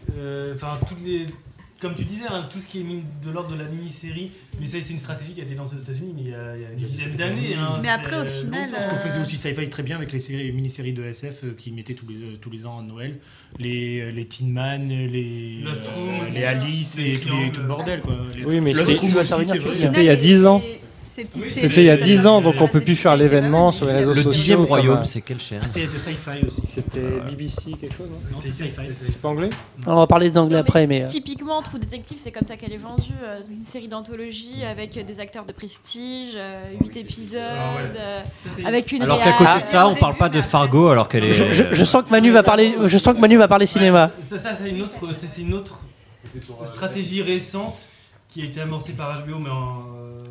comme tu disais, tout ce qui est de l'ordre de la mini-série, mais ça c'est une stratégie qui a été lancée aux États-Unis mais il y a une dizaine d'années. Mais après au final, ce qu'on faisait aussi Sci-Fi très bien avec les mini-séries de SF qui mettaient tous les ans à Noël, les Tin Man, les Alice et tout le bordel quoi. Oui, mais c'était il y a 10 ans. C'était il y a 10 10 ans, donc on peut plus faire l'événement sur les réseaux sociaux. Le 10e royaume, c'est quelle chaîne ? C'était Sci-Fi aussi. C'était BBC quelque chose, non ? C'est Sci-Fi. C'est pas anglais ? On va parler des anglais après, mais... Typiquement, True Detective, c'est comme ça qu'elle est vendue. Une série d'anthologie avec des acteurs de prestige, 8 épisodes, avec une alors qu'à côté de ça, on parle pas de Fargo, alors qu'elle est... Je sens que Manu va parler cinéma. Ça c'est une autre stratégie récente qui a été amorcée par HBO, mais en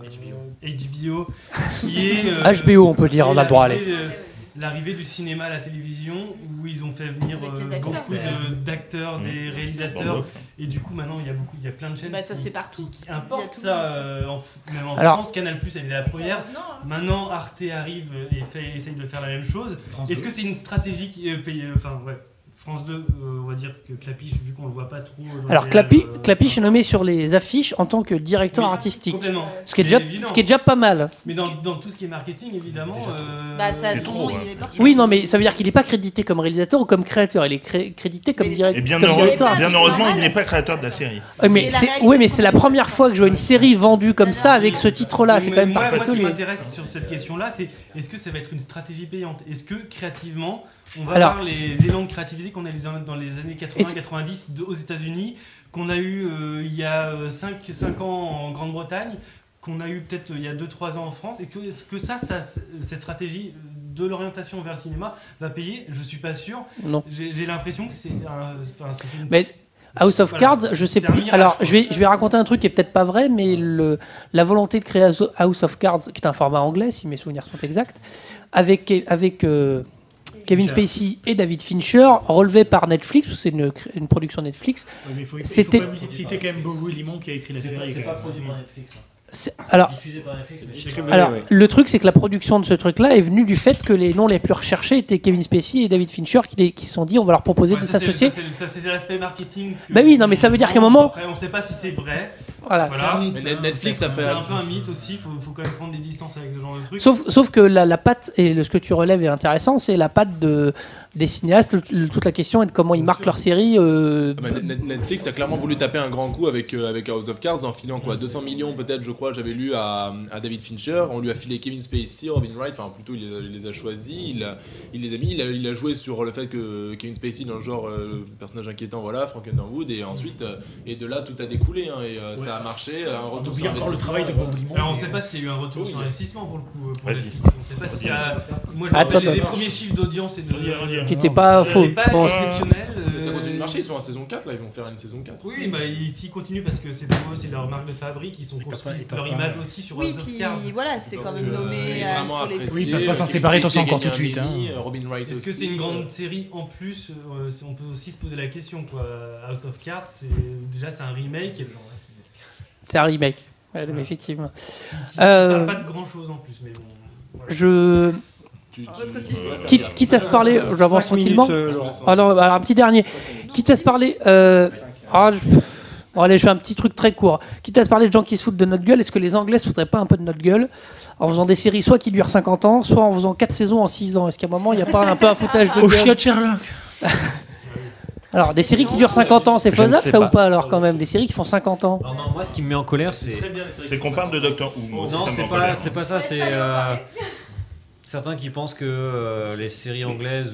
HBO, qui est HBO, on peut dire, on a le droit à aller. L'arrivée du cinéma à la télévision, où ils ont fait venir beaucoup d'acteurs, des réalisateurs, et du coup maintenant il y a plein de chaînes ça c'est partout. Qui importent ça, même en France, Canal+, elle est la première. Maintenant Arte arrive et essaye de faire la même chose. Est-ce que c'est une stratégie qui est payée, France 2, on va dire que Clapiche, vu qu'on le voit pas trop... Alors Clapiche est nommé sur les affiches en tant que directeur artistique. Ce qui est déjà pas mal. Mais dans tout ce qui est marketing, évidemment... Oui, non, mais ça veut dire qu'il n'est pas crédité comme réalisateur ou comme créateur. Il est crédité comme directeur. Bien heureusement, il n'est pas créateur de la série. Mais c'est la première fois que je vois une série vendue comme ça avec ce titre-là. C'est quand même particulier. Moi, ce qui m'intéresse sur cette question-là, c'est est-ce que ça va être une stratégie payante ? Est-ce que créativement, on va avoir les élans de créativité qu'on a dans les années 80-90 aux États-Unis, qu'on a eu il y a 5 ans en Grande-Bretagne, qu'on a eu peut-être il y a 2-3 ans en France, et est-ce que cette stratégie de l'orientation vers le cinéma va payer ? Je suis pas sûr. Non. J'ai l'impression que c'est Mais House of Cards, je sais plus. Alors, je vais raconter un truc qui est peut-être pas vrai, mais la volonté de créer House of Cards, qui est un format anglais, si mes souvenirs sont exacts, avec Kevin Spacey et David Fincher, relevé par Netflix, c'est une production Netflix. Il faut citer quand même Bob Limon qui a écrit la série. C'est pas produit par Netflix. Le truc, c'est que la production de ce truc-là est venue du fait que les noms les plus recherchés étaient Kevin Spacey et David Fincher qui se sont dit on va leur proposer de s'associer. Ça, c'est l'aspect marketing. Bah oui, non, mais ça veut dire qu'à un moment. Après, on sait pas si c'est vrai. Voilà. Mais Netflix, ça fait. C'est un peu un mythe aussi. Faut quand même prendre des distances avec ce genre de trucs. Sauf que la patte, et ce que tu relèves est intéressant, c'est la patte des cinéastes. Toute la question est de comment ils marquent leur série. Netflix a clairement voulu taper un grand coup avec House of Cards en filant 200 millions peut-être, je crois, j'avais lu à David Fincher. On lui a filé Kevin Spacey, Robin Wright, enfin plutôt il les a choisis, il les a mis, il a joué sur le fait que Kevin Spacey dans le genre personnage inquiétant, voilà, Frank Underwood, et ensuite et de là tout a découlé ça a marché, un retour sur investissement. Le travail de Bob Limon. Alors on sait pas s'il y a eu un retour sur investissement pour le coup pour Netflix. On sait pas si moi je me rappelle les premiers chiffres d'audience et de qui n'était pas faux. Exceptionnel. Mais ça continue de marcher, ils sont en saison 4 là, ils vont faire une saison 4. Oui, bah ils continuent parce que c'est pour eux, c'est leur marque de fabrique, ils sont construits leur image aussi sur House of Cards. Oui, voilà, c'est quand même nommé pour les Oui, ils peuvent pas s'en séparer tant encore tout de suite. Est-ce que c'est une grande série en plus? On peut aussi se poser la question quoi. House of Cards, c'est un remake. C'est un remake, effectivement. Qui parle pas de grand chose en plus, mais bon. Quitte à se parler, j'avance tranquillement. Alors un petit dernier. Quitte à se parler. Allez, je fais un petit truc très court. Quitte à se parler de gens qui se foutent de notre gueule, est-ce que les Anglais se foutraient pas un peu de notre gueule en faisant des séries soit qui durent 50 ans, soit en faisant 4 saisons en 6 ans? Est-ce qu'à un moment, il n'y a pas un peu un foutage de gueule? Au chien de Sherlock. Alors, des séries qui durent 50 ans, c'est faisable ça ou pas alors quand même? Des séries qui font 50 ans? Non, moi ce qui me met en colère, c'est qu'on parle de Doctor Who. Non, c'est pas ça, c'est certains qui pensent que les séries anglaises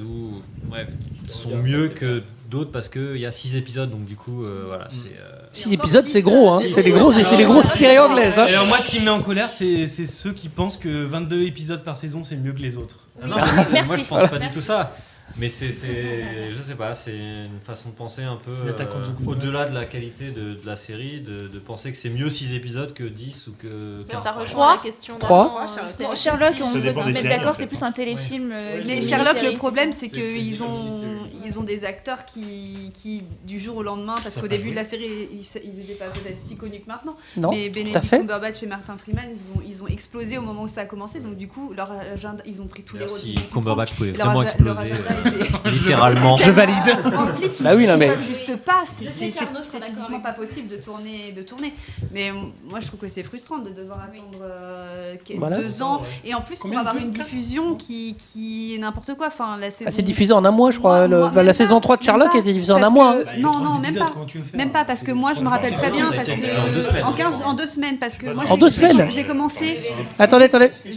sont mieux que d'autres parce qu'il y a 6 épisodes, donc du coup, voilà, c'est... 6 épisodes, c'est gros, hein. C'est des grosses séries anglaises. Hein. Et alors moi, ce qui me met en colère, c'est ceux qui pensent que 22 épisodes par saison, c'est mieux que les autres. Non, moi je pense pas du tout ça. Mais je sais pas, c'est une façon de penser un peu au-delà de la qualité de la série, de penser que c'est mieux 6 épisodes que 10 ou que 40. Ça rejoint la question 3. Sherlock, on peut se mettre d'accord, c'est plus un téléfilm. Mais Sherlock, le problème, c'est qu'ils ont des acteurs qui, du jour au lendemain, parce qu'au début de la série, ils n'étaient pas peut-être si connus que maintenant, mais Benedict Cumberbatch et Martin Freeman, ils ont explosé au moment où ça a commencé, donc du coup, leur agenda, ils ont pris tous les rôles. Si Cumberbatch pouvait vraiment exploser, littéralement. Je valide. Bah oui, non mais juste pas, c'est physiquement pas possible de tourner. Mais moi, je trouve que c'est frustrant de devoir attendre 2 ans, et en plus pour avoir une diffusion qui est n'importe quoi. Enfin, la saison. C'est diffusé en un mois, je crois. La saison 3 de Sherlock a été diffusée en un mois. Non, même pas, parce que moi, je me rappelle très bien, parce que en 2 semaines, parce que moi, en 2 semaines. J'ai commencé. Attendez.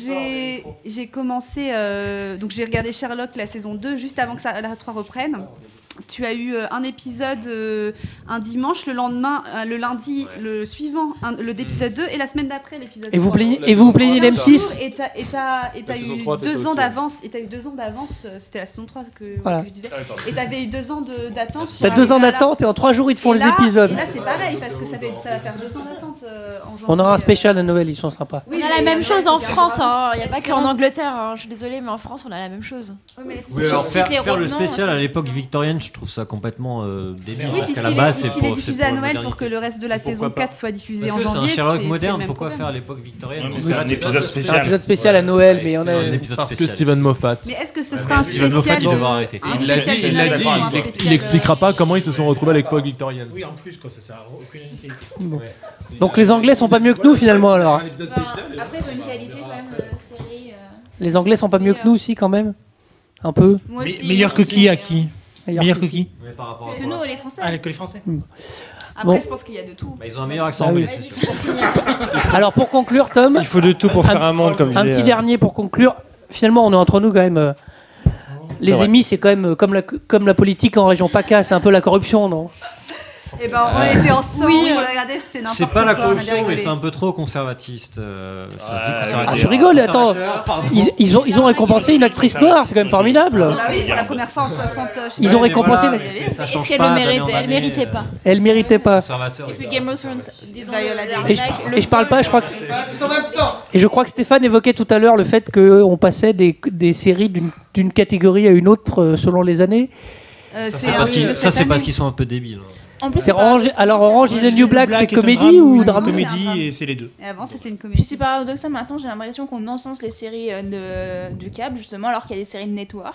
J'ai commencé, donc j'ai regardé Sherlock la saison 2 juste avant que la 3 reprenne. Tu as eu un épisode un dimanche, le lendemain, le lundi, le suivant, l'épisode 2, et la semaine d'après, l'épisode 3. Et vous plaignez l'M6 Et t'as eu 2 ans d'avance, c'était la saison 3 que je disais. Et t'avais eu 2 ans d'attente. T'as 2 ans d'attente et en 3 jours ils te font les épisodes. Et là c'est pareil, parce que ça va faire 2 ans d'attente en janvier. On aura un spécial à Noël, ils sont sympas. On a la même chose en France, il n'y a pas qu'en Angleterre, je suis désolée, mais en France on a la même chose. Oui, alors faire le spécial à l'époque victorienne, je trouve ça complètement débile. Oui, parce qu'à la base, c'est pour diffuser à Noël pour que le reste de la saison 4 soit diffusé en janvier. Parce que c'est un Sherlock moderne, pourquoi faire à l'époque victorienne? C'est un épisode spécial. C'est un épisode spécial à Noël, mais on a parce que Steven Moffat. Mais est-ce que ce sera un spécial? Steven Moffat, il devra arrêter. Il expliquera pas comment ils se sont retrouvés à l'époque victorienne. Oui, en plus, quoi, ça a aucune utilité. Donc les Anglais sont pas mieux que nous finalement alors. Après, ils ont une qualité quand même série. Les Anglais sont pas mieux que nous aussi quand même. Un peu. Meilleur que qui à qui? Meilleur que qui? Que nous, les Français. Que les Français. Après, je pense qu'il y a de tout. Ils ont un meilleur accent anglais, c'est sûr. Alors pour conclure, Tom, il faut de tout pour faire un monde comme un petit dernier pour conclure. Finalement, on est entre nous quand même. Les émis, c'est quand même comme la politique en région PACA, c'est un peu la corruption, non? Et ben on était ensemble, on l'a regardé, c'était n'importe quoi. C'est pas la corruption, mais c'est un peu trop conservatiste. Ça se dit conservatif. Tu rigoles, attends. Ils ont récompensé une actrice noire, c'est quand même formidable. Ah oui, pour la première fois en 60. Ils ont récompensé. Est-ce qu'elle le méritait? Elle méritait pas. Elle méritait pas. Et puis Game of Thrones, et je parle pas, je crois que. Et je crois que Stéphane évoquait tout à l'heure le fait qu'on passait des séries d'une catégorie à une autre selon les années. Ça, c'est parce qu'ils sont un peu débiles. En plus, c'est Orange is the New Black, c'est comédie ou drame? Comédie, et c'est les deux. Et avant, c'était une comédie. Puis c'est paradoxal, maintenant j'ai l'impression qu'on encense les séries du câble, justement, alors qu'il y a des séries de network.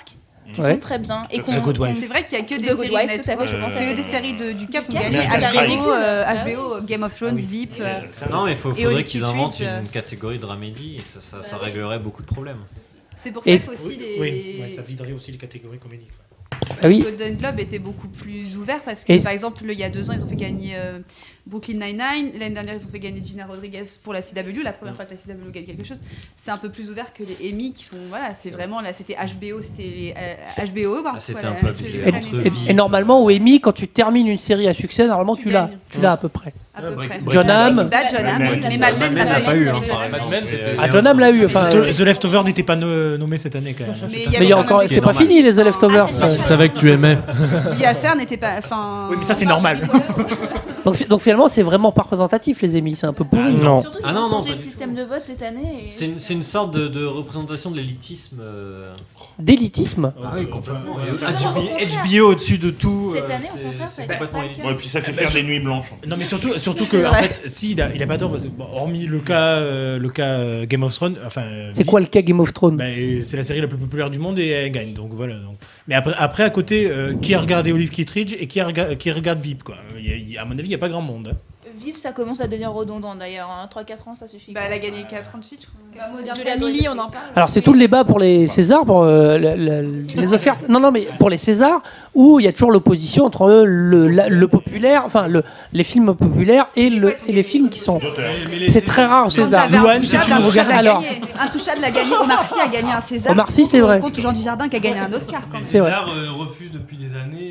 qui sont très bien. Et c'est vrai qu'il y a que des séries que des séries du Cap qui ont gagné. HBO, Game of Thrones, VIP. Non, mais il faudrait qu'ils inventent une catégorie dramédie et ça réglerait beaucoup de problèmes. C'est pour ça qu'aussi ça viderait aussi les catégories comédie. Le Golden Globe était beaucoup plus ouvert parce que, par exemple, il y a 2 ans, ils ont fait gagner Brooklyn Nine-Nine. L'année dernière, ils ont fait gagner Gina Rodriguez pour la CW. La première fois que la CW gagne quelque chose, c'est un peu plus ouvert que les Emmy qui font. Voilà, c'est vraiment là, c'était HBO, c'était HBO. C'était un peu abusé. Et normalement, au Emmy, quand tu termines une série à succès, normalement, tu l'as à peu près. John Hamm. Mais Mad Men n'a pas eu. John Hamm l'a eu. The Leftovers n'était pas nommé cette année quand même. Mais c'est pas fini les The Leftovers. Je savais que tu aimais. The Affair n'était pas. Oui, mais ça c'est normal. Donc finalement, c'est vraiment pas représentatif les Emmy, c'est un peu pourri. Non. Surtout qu'ils ont changé le système de vote cette année. C'est une sorte de représentation de l'élitisme. D'élitisme. Ah oui, complètement. HBO au-dessus de tout. Cette année, au contraire, ça a été pas le cas. Et puis ça fait faire des nuits blanches. Non, mais surtout que en fait, si il a pas tort, parce que, hormis le cas Game of Thrones, c'est quoi le cas Game of Thrones? C'est la série la plus populaire du monde et elle gagne. Donc voilà. Mais après à côté, qui a regardé Olive Kittredge et qui regarde VIP quoi. À mon avis, il n'y a pas grand monde. VIP, ça commence à devenir redondant d'ailleurs. 3-4 ans, ça suffit. Elle a gagné 4 ans de suite. Modern Family, on en parle. Alors c'est tout le débat pour les Césars, pour les Oscars. Non, mais pour les Césars, où il y a toujours l'opposition entre le populaire, les films populaires et les films qui sont. C'est très rare au César. Louane, si tu nous regardes. Alors, Intouchable a gagné. Omar Sy a gagné un César. Omar Sy, c'est vrai. Contre Jean Dujardin qui a gagné un Oscar. Les Césars refusent depuis des années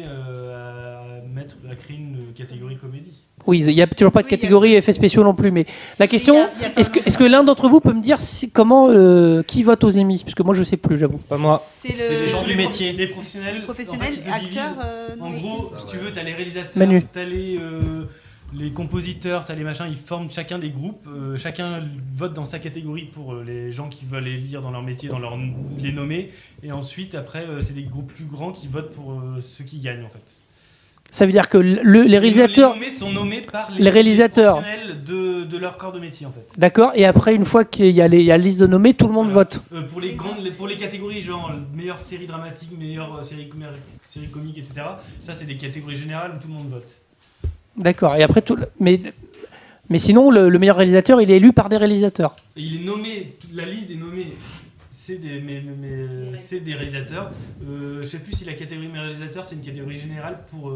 à créer une catégorie comédie. Oui, il n'y a toujours pas de catégorie effets spéciaux non plus. Mais la question, est-ce que l'un d'entre vous peut me dire comment qui vote aux Emmy? Parce que moi, je ne sais plus, j'avoue. Pas moi. C'est les gens du métier. Les professionnels. Acteurs. En gros, si tu veux, tu as les réalisateurs, tu as les compositeurs, tu as les machins, ils forment chacun des groupes. Chacun vote dans sa catégorie pour les gens qui veulent les lire dans leur métier, les nommer. Et ensuite, après, c'est des groupes plus grands qui votent pour ceux qui gagnent, en fait. Ça veut dire que les réalisateurs sont nommés par les réalisateurs de leur corps de métier en fait. D'accord. Et après, une fois qu'il y a la liste de nommés, tout le monde vote. Pour les catégories genre meilleure série dramatique, meilleure série comique, etc. Ça, c'est des catégories générales où tout le monde vote. D'accord. Et après mais sinon, le meilleur réalisateur, il est élu par des réalisateurs. Et il est nommé. La liste des nommés. C'est des réalisateurs. Je sais plus si la catégorie meilleur réalisateur c'est une catégorie générale pour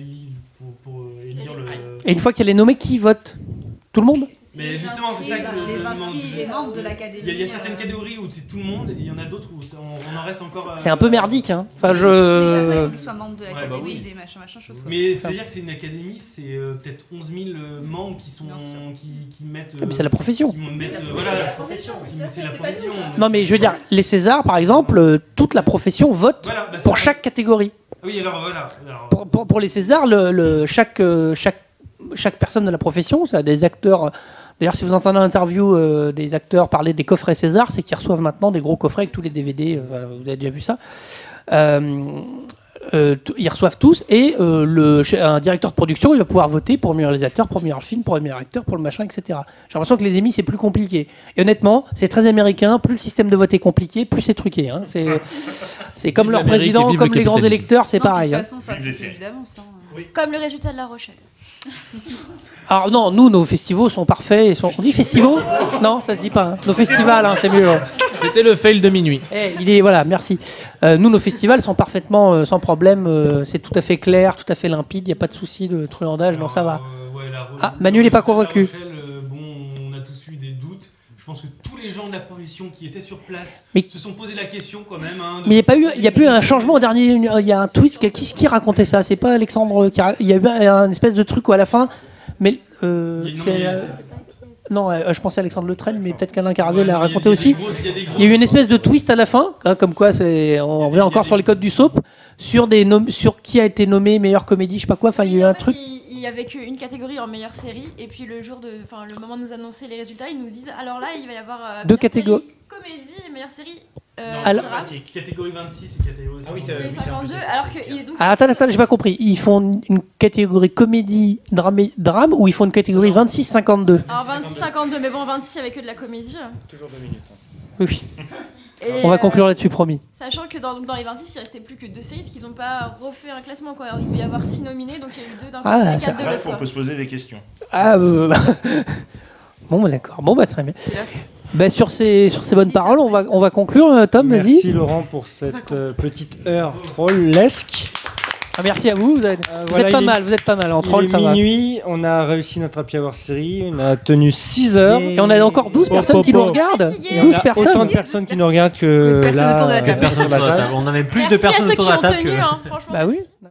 élire le. Et une fois qu'il y a les nommés, qui vote? Tout le monde? Mais justement, c'est ça que je demande. Les membres de l'académie. Il y a certaines catégories où c'est tout le monde et il y en a d'autres où on en reste encore. C'est un peu merdique, hein. Il faut qu'ils soient membres de l'académie, des machin choses. Mais c'est-à-dire que c'est une académie, c'est peut-être 11 000 membres qui mettent. Mais c'est la profession. Voilà, la profession. C'est la profession. Non, mais je veux dire, les Césars, par exemple, toute la profession vote pour chaque catégorie. Oui, alors voilà. Pour les Césars, chaque personne de la profession, ça a des acteurs. D'ailleurs, si vous entendez l'interview des acteurs parler des coffrets César, c'est qu'ils reçoivent maintenant des gros coffrets avec tous les DVD. Voilà, vous avez déjà vu ça. Ils reçoivent tous et un directeur de production, il va pouvoir voter pour le meilleur réalisateur, pour le meilleur film, pour le meilleur acteur, pour le machin, etc. J'ai l'impression que les Emmy, c'est plus compliqué. Et honnêtement, c'est très américain. Plus le système de vote est compliqué, plus c'est truqué. Hein. C'est comme leur président, comme les grands électeurs, c'est pareil. De toute façon, c'est d'avance. Comme le résultat de La Rochelle. Alors non, nous, nos festivals sont parfaits. On dit festivals? Non, ça se dit pas. Hein. Nos festivals, hein, c'est mieux. C'était le fail de minuit. Voilà, merci. Nous, nos festivals sont parfaitement sans problème. C'est tout à fait clair, tout à fait limpide. Il n'y a pas de souci de truandage. Non, ça va. Manuel n'est pas convaincu. On a tous eu des doutes. Je pense que tous les gens de la profession qui étaient sur place se sont posé la question quand même. Hein, mais il n'y a pas eu un changement au dernier. Il y a un twist. Qui racontait ça? C'est pas Alexandre. Il y a eu un espèce de truc où à la fin. Mais non, je pensais à Alexandre Le Train, mais peut-être qu'Alain Carazé l'a raconté aussi. Il y a eu une espèce de twist à la fin, hein, comme quoi on revient encore sur les codes du soap, sur qui a été nommé meilleure comédie, je sais pas quoi. Enfin, il y a eu un truc. Il y avait qu'une catégorie en meilleure série, et puis le moment de nous annoncer les résultats, ils nous disent alors là, il va y avoir deux catégories. Comédie et meilleure série. Catégorie 26 et catégorie 52, alors que donc, attends, j'ai pas compris. Ils font une catégorie comédie, drame ou ils font une catégorie 26-52? Alors 26-52, mais bon, 26 avec que de la comédie. Toujours 2 minutes. Oui. Et, on va conclure là-dessus, promis. Sachant que dans les 26, il restait plus que 2 séries, parce qu'ils n'ont pas refait un classement. Quoi. Alors, il devait y avoir 6 nominés, donc il y a eu 2 d'un côté et 4 de l'autre. Bref, on peut se poser des questions. Bon, d'accord. Bon, très bien. Sur ces bonnes paroles, on va conclure. Tom, vas-y. Merci Laurent pour cette petite heure trollesque. Merci à vous. Vous êtes pas mal. Vous êtes pas mal en troll, ça va. Minuit, on a réussi notre Happy Hour série. On a tenu 6 heures. Et on a encore 12 personnes qui nous regardent. 12 personnes. Autant de personnes qui nous regardent que personnes autour de la table. On avait plus de personnes autour de la table que. Bah oui.